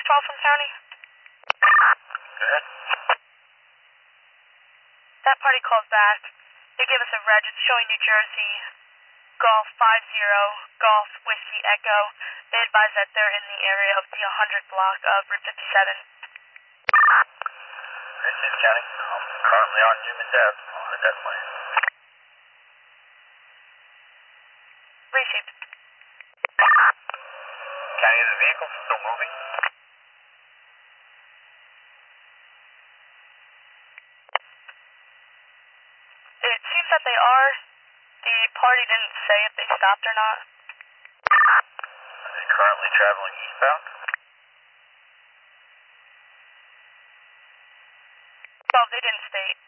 call from County? Go ahead. That party called back. They gave us a reg. It's showing New Jersey. Golf 50, Golf Whiskey Echo. They advise that they're in the area of the 100 block of Route 57. This County. I'm currently on Newman's Ave on a death lane. Received. County, the vehicle still moving? It seems that they are. The party didn't say if they stopped or not. Are they currently traveling eastbound? Well, they didn't state.